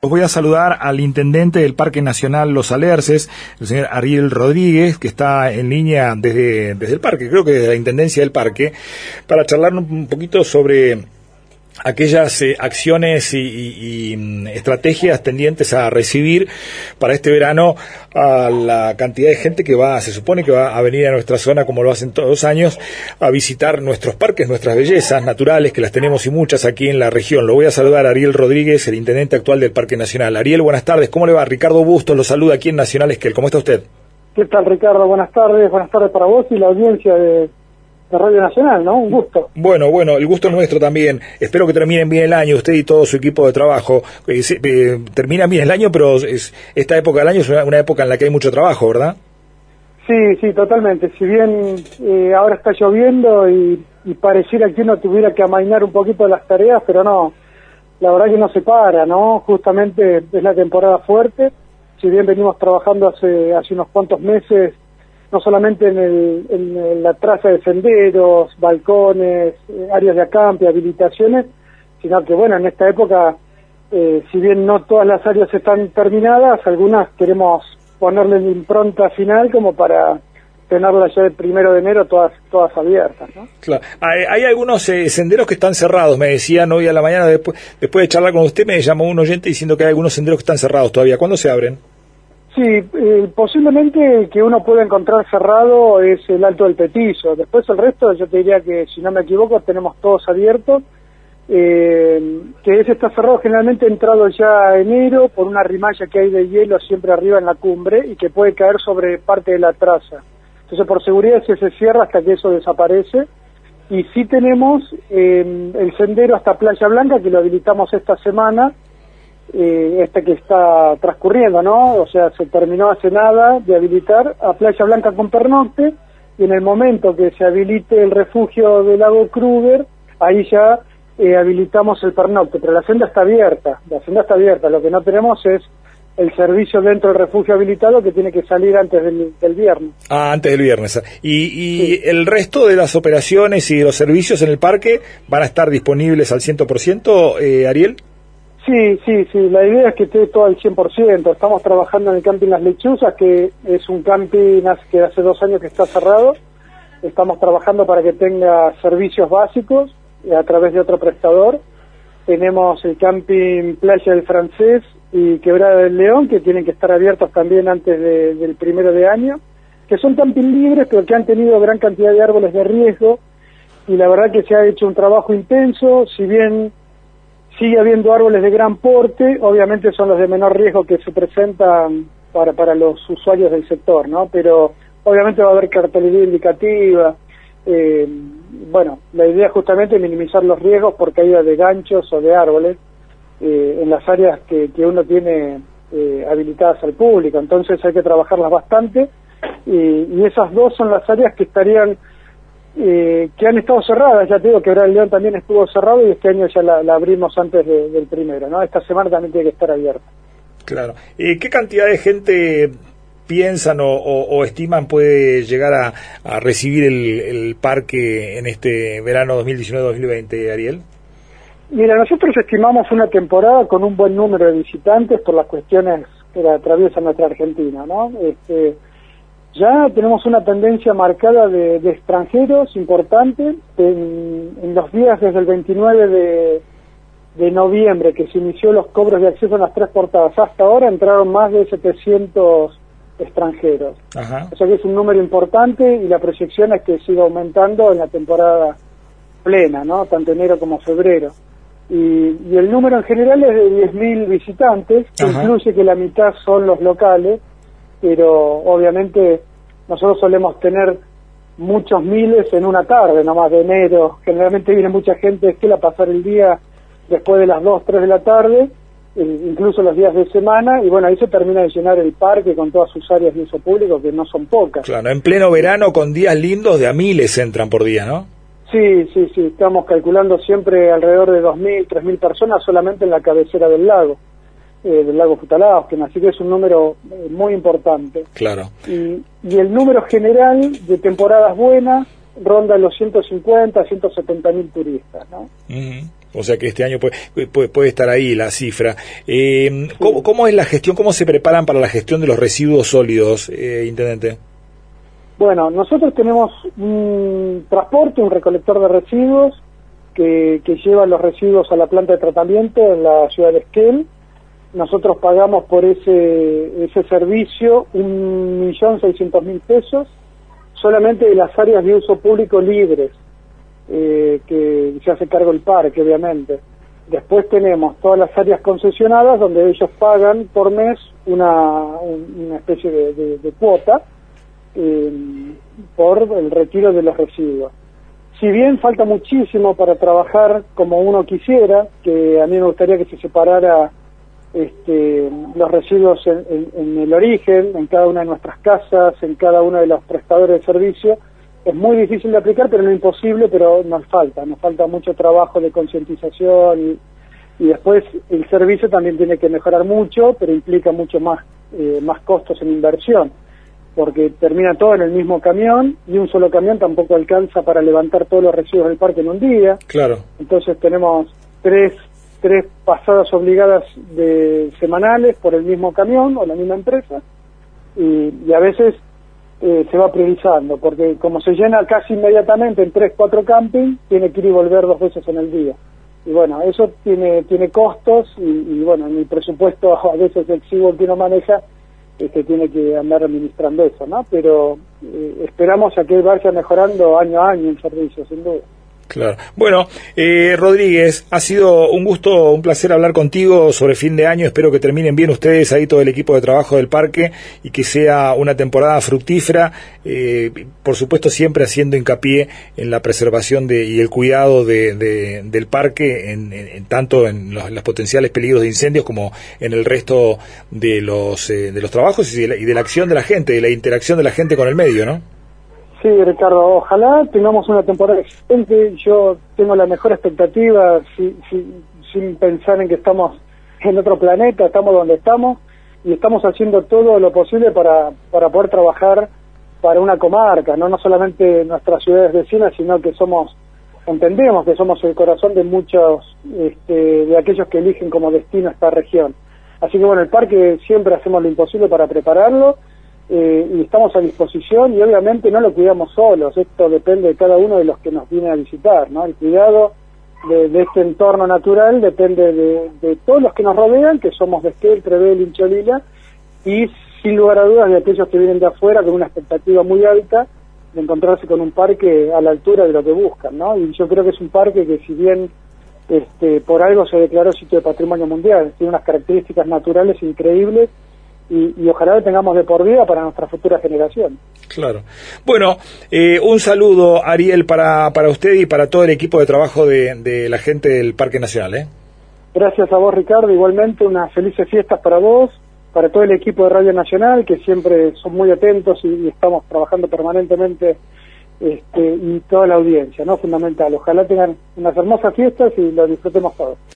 voy a saludar al intendente del Parque Nacional Los Alerces, el señor Ariel Rodríguez, que está en línea desde el parque, creo que desde la Intendencia del Parque, para charlar un poquito sobre aquellas acciones y estrategias tendientes a recibir para este verano a la cantidad de gente que se supone que va a venir a nuestra zona, como lo hacen todos los años, a visitar nuestros parques, nuestras bellezas naturales, que las tenemos y muchas aquí en la región. Lo voy a saludar a Ariel Rodríguez, el intendente actual del Parque Nacional. Ariel, buenas tardes, ¿cómo le va? Ricardo Bustos lo saluda aquí en Nacional Esquel. ¿Cómo está usted? ¿Qué tal, Ricardo? Buenas tardes para vos y la audiencia de Radio Nacional, ¿no? Un gusto. Bueno, el gusto es nuestro también. Espero que terminen bien el año, usted y todo su equipo de trabajo. Termina bien el año, pero esta época del año es una época en la que hay mucho trabajo, ¿verdad? Sí, totalmente. Si bien ahora está lloviendo y pareciera que uno tuviera que amainar un poquito las tareas, pero no, la verdad que no se para, ¿no? Justamente es la temporada fuerte. Si bien venimos trabajando hace unos cuantos meses, no solamente en la traza de senderos, balcones, áreas de acampe, habilitaciones, sino que, bueno, en esta época, si bien no todas las áreas están terminadas, algunas queremos ponerle la impronta final como para tenerlas ya el 1 de enero todas abiertas, ¿no? Claro. Hay algunos senderos que están cerrados, me decían hoy a la mañana, después de charlar con usted, me llamó un oyente diciendo que hay algunos senderos que están cerrados todavía. ¿Cuándo se abren? Sí, posiblemente que uno pueda encontrar cerrado es el Alto del Petizo. Después el resto, yo te diría que, si no me equivoco, tenemos todos abiertos. Que ese está cerrado generalmente entrado ya enero por una rimalla que hay de hielo siempre arriba en la cumbre y que puede caer sobre parte de la traza. Entonces, por seguridad, se cierra hasta que eso desaparece. Y sí tenemos el sendero hasta Playa Blanca, que lo habilitamos esta semana, que está transcurriendo, ¿no? O sea, se terminó hace nada de habilitar a Playa Blanca con pernocte, y en el momento que se habilite el refugio del lago Kruger, ahí ya habilitamos el pernocte, pero la senda está abierta, lo que no tenemos es el servicio dentro del refugio habilitado, que tiene que salir antes del viernes. Antes del viernes. ¿Y sí, el resto de las operaciones y los servicios en el parque van a estar disponibles al 100%, Ariel? Sí, la idea es que esté todo al 100%. Estamos trabajando en el camping Las Lechuzas, que es un camping que hace 2 años que está cerrado. Estamos trabajando para que tenga servicios básicos a través de otro prestador. Tenemos el camping Playa del Francés y Quebrada del León, que tienen que estar abiertos también antes del 1 de año, que son camping libres, pero que han tenido gran cantidad de árboles de riesgo, y la verdad que se ha hecho un trabajo intenso. Si bien sigue habiendo árboles de gran porte, obviamente son los de menor riesgo que se presentan para los usuarios del sector, ¿no? Pero obviamente va a haber cartelería indicativa. La idea es justamente minimizar los riesgos por caída de ganchos o de árboles en las áreas que uno tiene habilitadas al público. Entonces hay que trabajarlas bastante, y esas dos son las áreas que estarían que han estado cerradas. Ya te digo que Quebrada del León también estuvo cerrado, y este año ya la abrimos antes del 1, ¿no? Esta semana también tiene que estar abierta. Claro. ¿Qué cantidad de gente piensan o estiman puede llegar a recibir el parque en este verano 2019-2020, Ariel? Mira, nosotros estimamos una temporada con un buen número de visitantes por las cuestiones que atraviesan nuestra Argentina, ¿no? Ya tenemos una tendencia marcada de extranjeros importante. En los días desde el 29 de noviembre, que se inició los cobros de acceso en las 3 portadas, hasta ahora entraron más de 700 extranjeros. Ajá. O sea que es un número importante, y la proyección es que siga aumentando en la temporada plena, ¿no? Tanto enero como febrero. Y el número en general es de 10.000 visitantes, que incluye que la mitad son los locales, pero obviamente nosotros solemos tener muchos miles en una tarde, nomás de enero. Generalmente viene mucha gente a pasar el día después de las 2, 3 de la tarde, incluso los días de semana, y bueno, ahí se termina de llenar el parque con todas sus áreas de uso público, que no son pocas. Claro, en pleno verano, con días lindos, de a miles entran por día, ¿no? Sí, estamos calculando siempre alrededor de 2.000, 3.000 personas solamente en la cabecera del lago Futalaos, así que es un número muy importante. Claro. Y el número general de temporadas buenas ronda los 150, 170.000 turistas, ¿no? O sea que este año puede estar ahí la cifra. ¿Cómo es la gestión? ¿Cómo se preparan para la gestión de los residuos sólidos, intendente? Bueno, nosotros tenemos un transporte, un recolector de residuos que lleva los residuos a la planta de tratamiento en la ciudad de Esquel. Nosotros pagamos por ese servicio 1.600.000 pesos, solamente de las áreas de uso público libres, que se hace cargo el parque, obviamente. Después tenemos todas las áreas concesionadas, donde ellos pagan por mes una especie de cuota por el retiro de los residuos. Si bien falta muchísimo para trabajar como uno quisiera, que a mí me gustaría que se separara los residuos en el origen, en cada una de nuestras casas, en cada uno de los prestadores de servicio. Es muy difícil de aplicar, pero no imposible, pero nos falta mucho trabajo de concientización y después el servicio también tiene que mejorar mucho, pero implica mucho más costos en inversión, porque termina todo en el mismo camión y un solo camión tampoco alcanza para levantar todos los residuos del parque en un día. Claro. Entonces tenemos tres pasadas obligadas semanales por el mismo camión o la misma empresa y a veces se va priorizando, porque como se llena casi inmediatamente en 3-4 camping, tiene que ir y volver 2 veces en el día. Y bueno, eso tiene costos y bueno, en el presupuesto a veces exiguo que uno maneja, tiene que andar administrando eso, ¿no? Pero esperamos a que vaya mejorando año a año el servicio, sin duda. Claro. Bueno, Rodríguez, ha sido un gusto, un placer hablar contigo sobre fin de año. Espero que terminen bien ustedes ahí, todo el equipo de trabajo del parque, y que sea una temporada fructífera. Por supuesto, siempre haciendo hincapié en la preservación y el cuidado del parque, tanto en los potenciales peligros de incendios como en el resto de los trabajos y de la acción de la gente, de la interacción de la gente con el medio, ¿no? Sí, Ricardo, ojalá tengamos una temporada excelente. Yo tengo la mejor expectativa, sin pensar en que estamos en otro planeta, estamos donde estamos y estamos haciendo todo lo posible para poder trabajar para una comarca, no solamente nuestras ciudades vecinas, sino que entendemos que somos el corazón de muchos de aquellos que eligen como destino esta región. Así que bueno, el parque siempre hacemos lo imposible para prepararlo. Y estamos a disposición y obviamente no lo cuidamos solos, esto depende de cada uno de los que nos viene a visitar, ¿no? El cuidado de este entorno natural depende de todos los que nos rodean, que somos de Esquel, Trebel, Incholila, y sin lugar a dudas de aquellos que vienen de afuera con una expectativa muy alta de encontrarse con un parque a la altura de lo que buscan, ¿no? Y yo creo que es un parque que, si bien por algo se declaró sitio de patrimonio mundial, tiene unas características naturales increíbles y ojalá lo tengamos de por vida para nuestra futura generación. Claro. Bueno, un saludo, Ariel, para usted y para todo el equipo de trabajo de la gente del Parque Nacional. Gracias a vos, Ricardo. Igualmente, unas felices fiestas para vos, para todo el equipo de Radio Nacional, que siempre son muy atentos y estamos trabajando permanentemente, y toda la audiencia, ¿no? Fundamental. Ojalá tengan unas hermosas fiestas y lo disfrutemos todos.